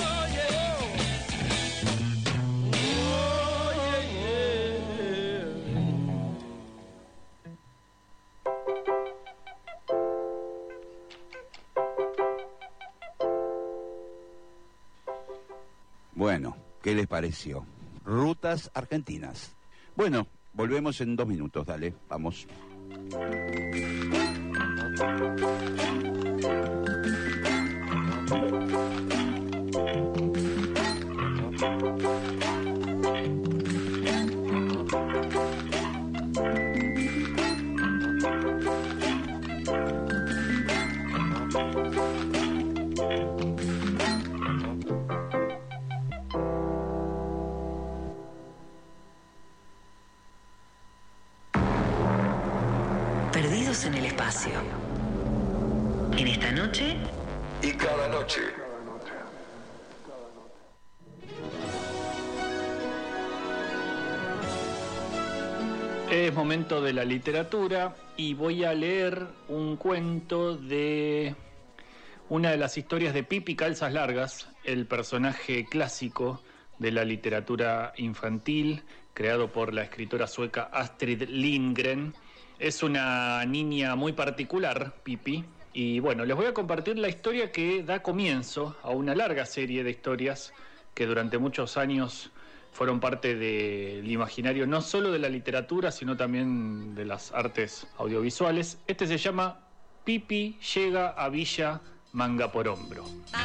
Bueno, ¿qué les pareció? Rutas argentinas. Bueno, volvemos en 2 minutos, dale, vamos. Perdidos en el espacio. En esta noche y cada noche. Es momento de la literatura y voy a leer un cuento de una de las historias de Pippi Calzas Largas, el personaje clásico de la literatura infantil, creado por la escritora sueca Astrid Lindgren. Es una niña muy particular, Pippi, y bueno, les voy a compartir la historia que da comienzo a una larga serie de historias que durante muchos años fueron parte del imaginario no solo de la literatura, sino también de las artes audiovisuales. Este se llama Pippi llega a Villa Manga por Hombro.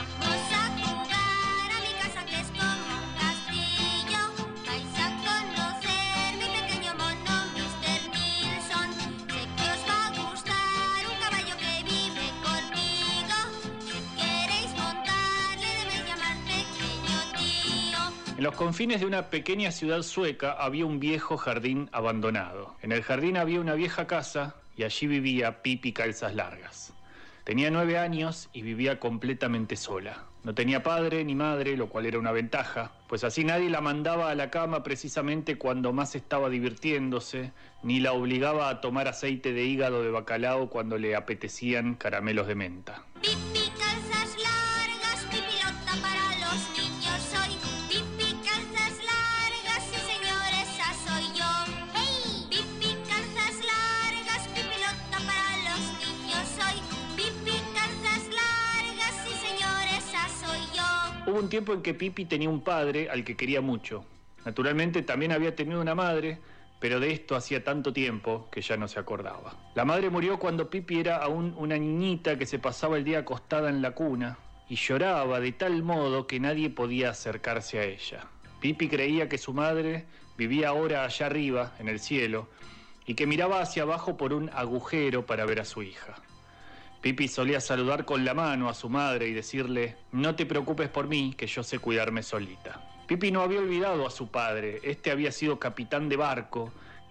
En los confines de una pequeña ciudad sueca había un viejo jardín abandonado. En el jardín había una vieja casa y allí vivía Pippi Calzas Largas. Tenía 9 años y vivía completamente sola. No tenía padre ni madre, lo cual era una ventaja, pues así nadie la mandaba a la cama precisamente cuando más estaba divirtiéndose, ni la obligaba a tomar aceite de hígado de bacalao cuando le apetecían caramelos de menta. Pippi calzas largas, pipilota para los niños soy. Pippi calzas largas, sí señor, esa soy yo. ¡Hey! Pippi calzas largas, pipilota para los niños soy. Pippi calzas largas, sí señor, esa soy yo. Hubo un tiempo en que Pippi tenía un padre al que quería mucho. Naturalmente también había tenido una madre, pero de esto hacía tanto tiempo que ya no se acordaba. La madre murió cuando Pippi era aún una niñita que se pasaba el día acostada en la cuna y lloraba de tal modo que nadie podía acercarse a ella. Pippi creía que su madre vivía ahora allá arriba, en el cielo, y que miraba hacia abajo por un agujero para ver a su hija. Pippi solía saludar con la mano a su madre y decirle: «No te preocupes por mí, que yo sé cuidarme solita». Pippi no había olvidado a su padre. Este había sido capitán de barco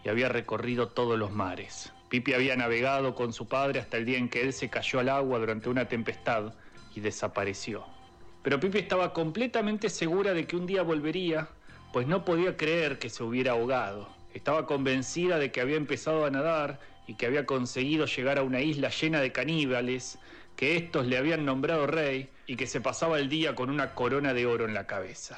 y había recorrido todos los mares. Pipi había navegado con su padre hasta el día en que él se cayó al agua durante una tempestad y desapareció. Pero Pipi estaba completamente segura de que un día volvería, pues no podía creer que se hubiera ahogado. Estaba convencida de que había empezado a nadar y que había conseguido llegar a una isla llena de caníbales, que estos le habían nombrado rey y que se pasaba el día con una corona de oro en la cabeza.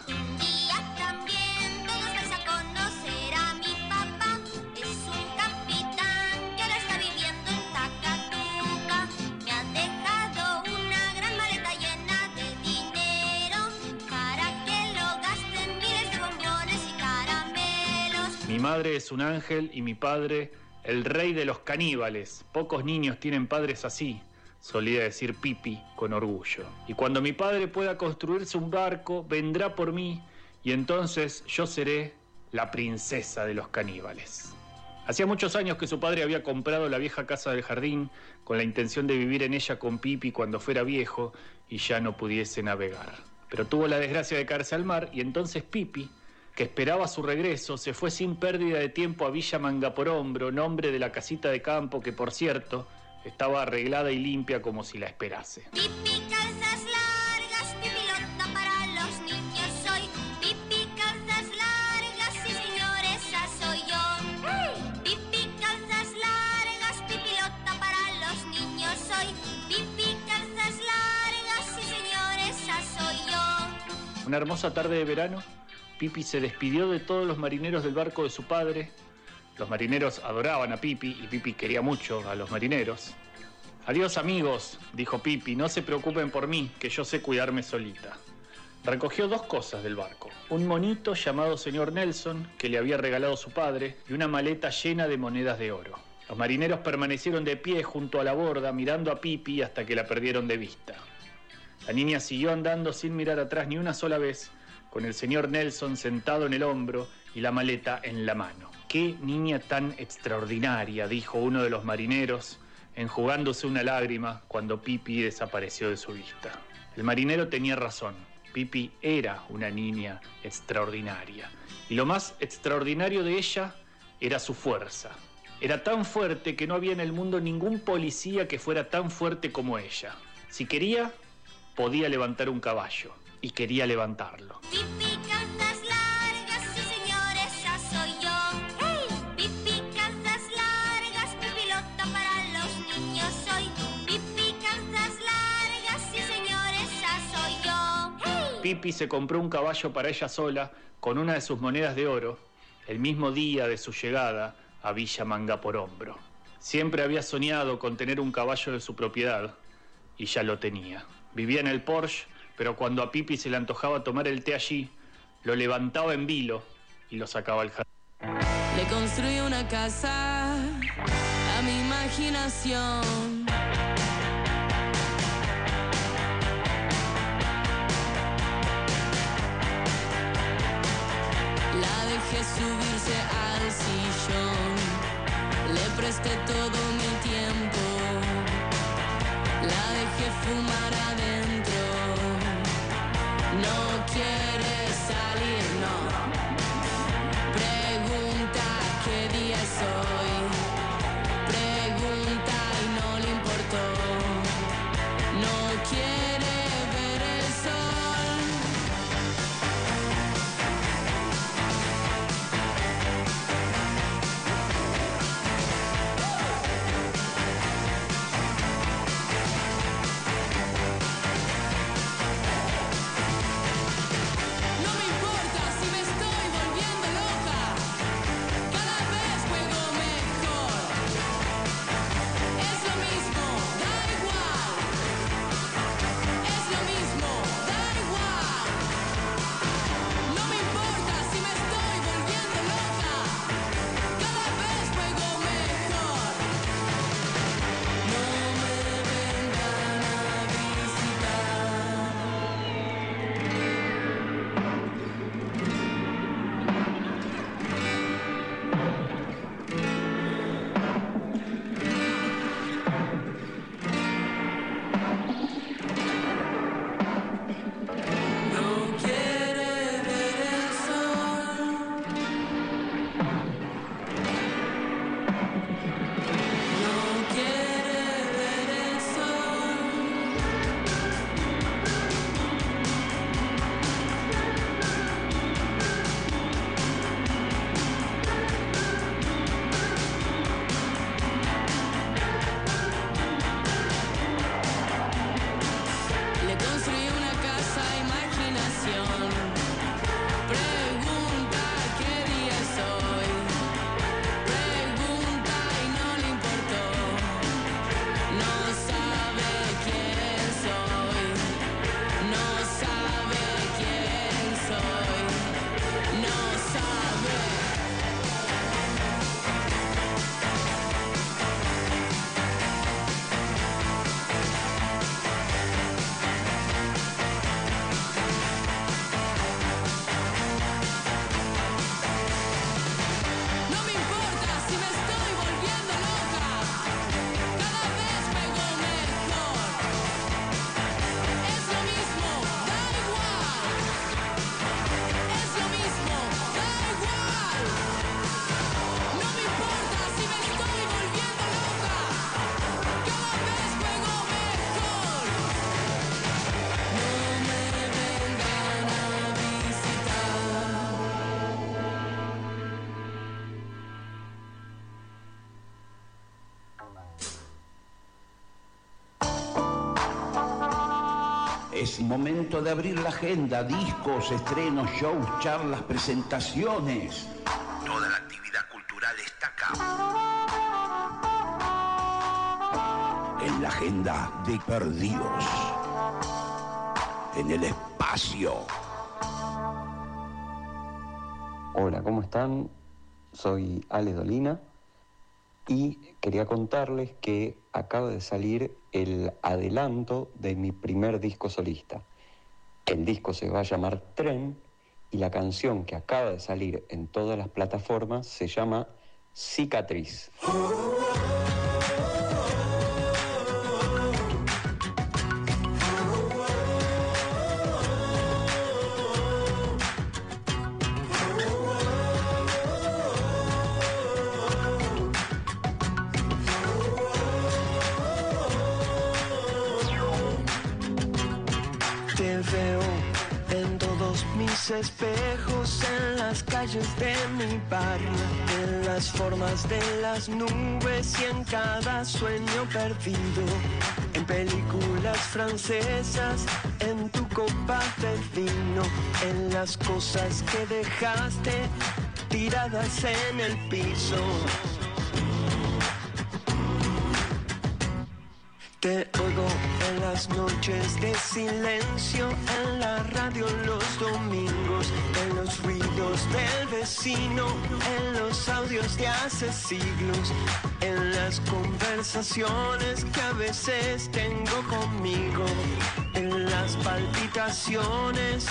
Mi madre es un ángel y mi padre, el rey de los caníbales. Pocos niños tienen padres así, solía decir Pipi con orgullo. Y cuando mi padre pueda construirse un barco, vendrá por mí y entonces yo seré la princesa de los caníbales. Hacía muchos años que su padre había comprado la vieja casa del jardín con la intención de vivir en ella con Pipi cuando fuera viejo y ya no pudiese navegar. Pero tuvo la desgracia de caerse al mar y entonces Pipi, que esperaba su regreso, se fue sin pérdida de tiempo a Villa Mangaporombro, nombre de la casita de campo que, por cierto, estaba arreglada y limpia como si la esperase. Pipi, calzas largas, pipilota para los niños soy. Pipi, calzas largas, sí señor, esa soy yo. ¡Hey! Pipi, calzas largas, pipilota para los niños soy. Pipi, calzas largas, sí señor, esa soy yo. Una hermosa tarde de verano, Pipi se despidió de todos los marineros del barco de su padre. Los marineros adoraban a Pipi y Pipi quería mucho a los marineros. Adiós amigos, dijo Pipi, no se preocupen por mí, que yo sé cuidarme solita. Recogió 2 cosas del barco, un monito llamado señor Nelson, que le había regalado su padre, y una maleta llena de monedas de oro. Los marineros permanecieron de pie junto a la borda mirando a Pipi hasta que la perdieron de vista. La niña siguió andando sin mirar atrás ni una sola vez, con el señor Nelson sentado en el hombro y la maleta en la mano. ¡Qué niña tan extraordinaria!, dijo uno de los marineros, enjugándose una lágrima cuando Pipi desapareció de su vista. El marinero tenía razón. Pipi era una niña extraordinaria. Y lo más extraordinario de ella era su fuerza. Era tan fuerte que no había en el mundo ningún policía que fuera tan fuerte como ella. Si quería, podía levantar un caballo. Y quería levantarlo. Pipi, calzas largas, sí señor, esa soy yo. ¡Hey! Pipi, calzas largas, pipilota para los niños soy. Pipi, calzas largas, sí señor, esa soy yo. ¡Hey! Pipi se compró un caballo para ella sola con una de sus monedas de oro el mismo día de su llegada a Villa Mangaporombro. Siempre había soñado con tener un caballo de su propiedad y ya lo tenía. Vivía en el Porsche, pero cuando a Pipi se le antojaba tomar el té allí, lo levantaba en vilo y lo sacaba al jardín. Le construí una casa a mi imaginación. La dejé subirse al sillón, le presté todo mi tiempo, la dejé fumar adentro. No quiere salir, no. Pregunta qué día es hoy. Pregunta y no le importó. No quiere ver el sol. Es momento de abrir la agenda, discos, estrenos, shows, charlas, presentaciones. Toda la actividad cultural está acá. En la agenda de Perdidos. En el espacio. Hola, ¿cómo están? Soy Ale Dolina y quería contarles que acaba de salir el adelanto de mi primer disco solista. El disco se va a llamar Tren y la canción que acaba de salir en todas las plataformas se llama Cicatriz. Espejos en las calles de mi barrio, en las formas de las nubes y en cada sueño perdido, en películas francesas, en tu copa de vino, en las cosas que dejaste tiradas en el piso. Te oigo en las noches de silencio, en la radio los domingos, en los ruidos del vecino, en los audios de hace siglos, en las conversaciones que a veces tengo conmigo, en las palpitaciones.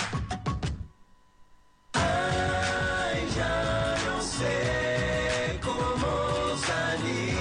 Ay, ya no sé cómo salir.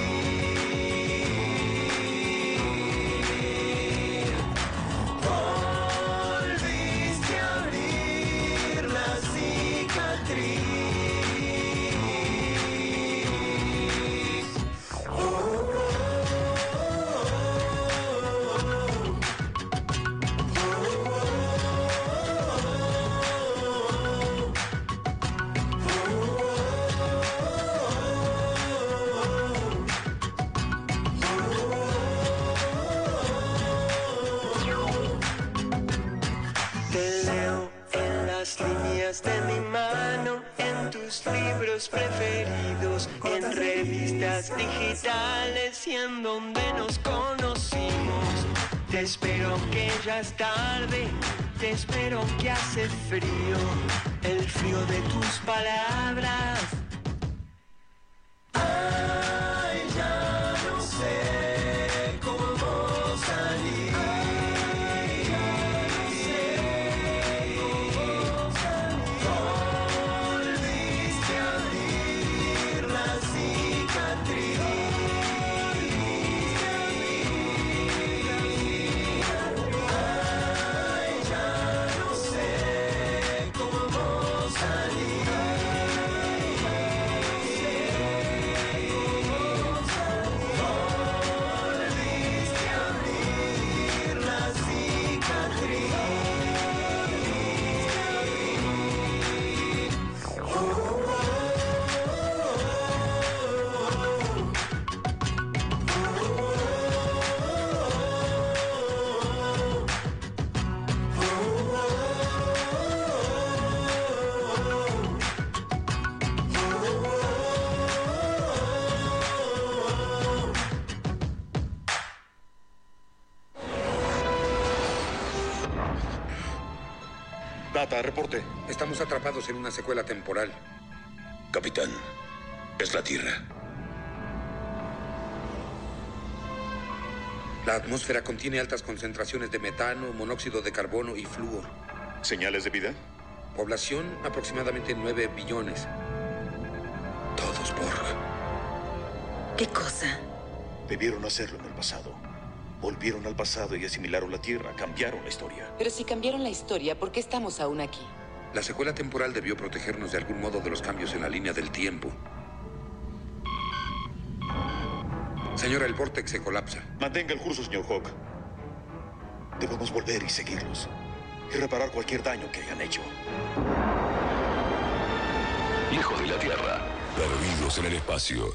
De mi mano, en tus libros preferidos, en revistas digitales y en donde nos conocimos. Te espero que ya es tarde, te espero que hace frío, el frío de tus palabras. Ay, ya no sé cómo salir. Nata, reporte. Estamos atrapados en una secuela temporal. Capitán, es la Tierra. La atmósfera contiene altas concentraciones de metano, monóxido de carbono y flúor. ¿Señales de vida? Población aproximadamente 9 billones. Todos Borg. ¿Qué cosa? Debieron hacerlo en el pasado. Volvieron al pasado y asimilaron la Tierra, cambiaron la historia. Pero si cambiaron la historia, ¿por qué estamos aún aquí? La secuela temporal debió protegernos de algún modo de los cambios en la línea del tiempo. Señora, el vórtex se colapsa. Mantenga el curso, señor Hawk. Debemos volver y seguirlos. Y reparar cualquier daño que hayan hecho. Lejos de la Tierra, perdidos en el espacio.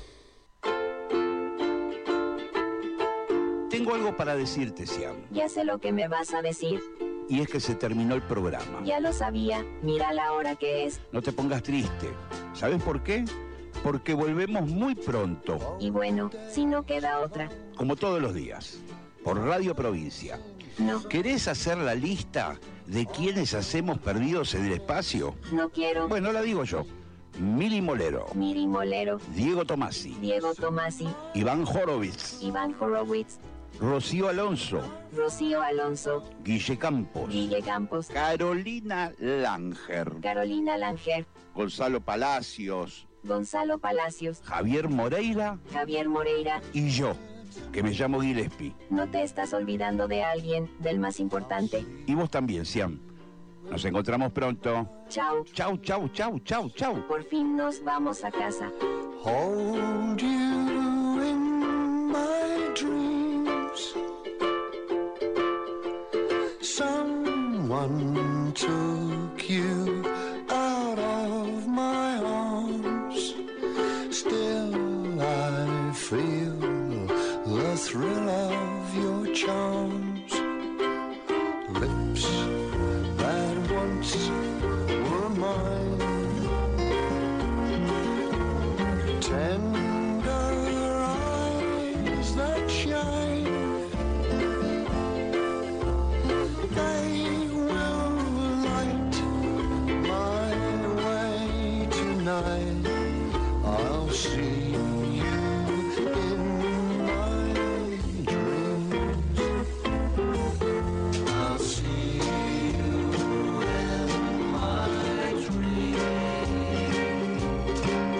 Tengo algo para decirte, Siam. Ya sé lo que me vas a decir. Y es que se terminó el programa. Ya lo sabía. Mira la hora que es. No te pongas triste. ¿Sabes por qué? Porque volvemos muy pronto. Y bueno, si no queda otra. Como todos los días. Por Radio Provincia. No. ¿Querés hacer la lista de quienes hacemos perdidos en el espacio? No quiero. Bueno, la digo yo. Mili Molero. Miri Molero. Diego Tomasi. Diego Tomasi. Iván Horowitz. Iván Horowitz. Rocío Alonso. Rocío Alonso. Guille Campos. Guille Campos. Carolina Langer. Carolina Langer. Gonzalo Palacios. Gonzalo Palacios. Javier Moreira. Javier Moreira. Y yo, que me llamo Gillespie. No te estás olvidando de alguien, del más importante. Y vos también, Siam. Nos encontramos pronto. Chao. Chau, chau, chau, chau, chau. Por fin nos vamos a casa. Hold you in my dreams. Someone took you out of my arms. Still I feel the thrill of your charms. Lips that once were mine. Tender eyes that shine. They will light my way tonight. I'll see you in my dreams. I'll see you in my dreams.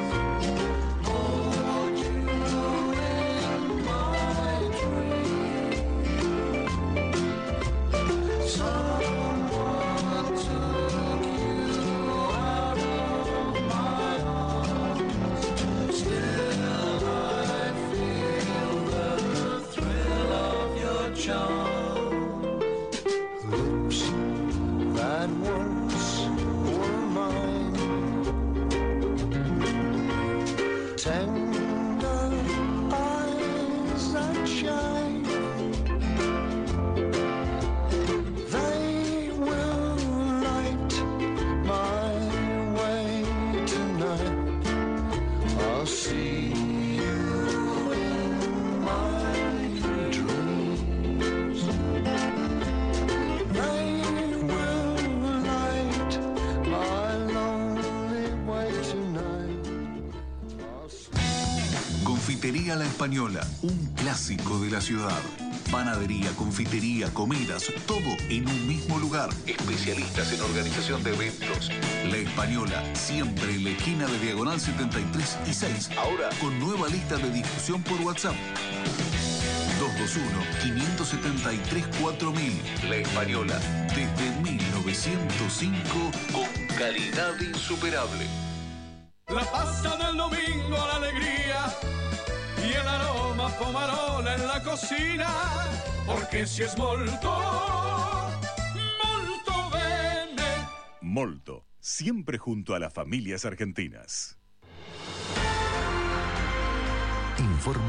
Hold you in my dreams. Someone took you out of my arms. Still I feel the thrill of your charm. Lips that once were mine. Tender eyes that shine. They will light my way tonight. I'll see you in my dreams. They will light my lonely way tonight. Confitería La Española, un clásico de la ciudad. Panadería, confitería, comidas, todo en un mismo lugar. Especialistas en organización de eventos. La Española, siempre en la esquina de Diagonal 73 y 6. Ahora con nueva lista de difusión por WhatsApp. 221-573-4000. La Española, desde 1905, con calidad insuperable. La pasta del domingo, la alegría y el aroma pomarola en la cocina, porque si es molto, molto bene. Molto, siempre junto a las familias argentinas. Informa